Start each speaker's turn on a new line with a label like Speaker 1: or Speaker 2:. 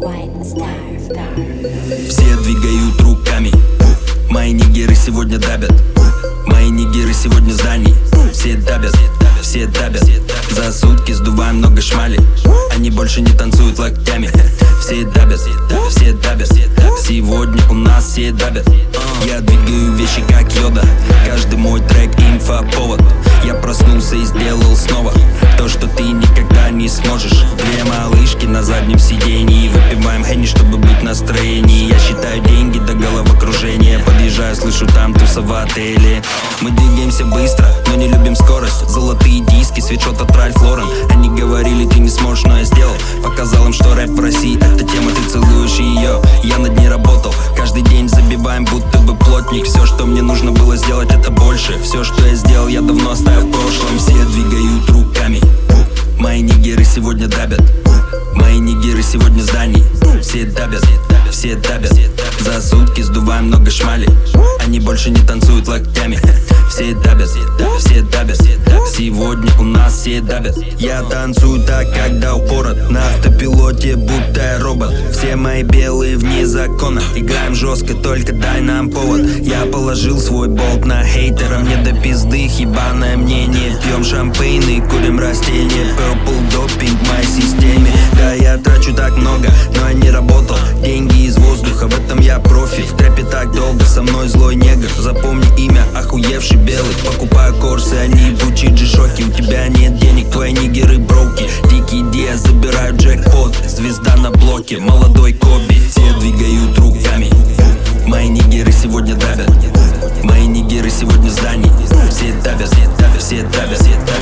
Speaker 1: Все двигают руками. Мои нигеры сегодня дабят. Мои нигеры сегодня в здании. Все дабят, все дабят. За сутки сдуваем много шмали. Они больше не танцуют локтями. Все дабят, все дабят. Сегодня у нас все дабят. Я двигаю вещи как Йода. Каждый мой трек инфоповод. Я проснулся и сделал снова то, что ты никогда не сможешь. Две малышки на заднем сидении. Выпиваем Хенни, чтобы быть в настроении. Я считаю деньги до головокружения. Подъезжаю, слышу там туса в отеле. Мы двигаемся быстро, но не любим скорость. Золотые диски, свитшот от Ральф Лорен. Они говорили, ты не сможешь, но я сделал. Показал им, что рэп в России это тема, ты целуешь ее. Я над ней работал, каждый день забиваем, будто бы плотник. Все, что мне нужно было сделать, это больше. Все, что я сделал, я давно оставил в прошлом. Все двигают руками. Мои нигеры сегодня дабят. Мои нигеры сегодня в здании. Все дабят, все дабят. За сутки сдуваем много шмали. Они больше не танцуют локтями. Все дабят, все дабят. Сегодня у нас все дабят. Я танцую так, когда упорот. На автопилоте, будто я робот. Все мои белые вне закона. Играем жестко, только дай нам повод. Я положил свой болт на хейтера. Мне до пизды ебаное мнение. Пьем шампейн и курим растения. Purple допинг в моей системе. Да, я трачу так много, но я не работал. Деньги из воздуха, в этом я профи. В трэпе так долго, со мной злой негр. Запомни имя, охуевший белый. Покупаю корсы, они ебучие джишоки. У тебя нет денег, твои нигеры броуки. Дикие идеи, забираю джекпот. Звезда на блоке, молодой Коби. Все двигают руками. Мои нигеры сегодня дабят. Мои нигеры сегодня в здании. Все дабят, все дабят.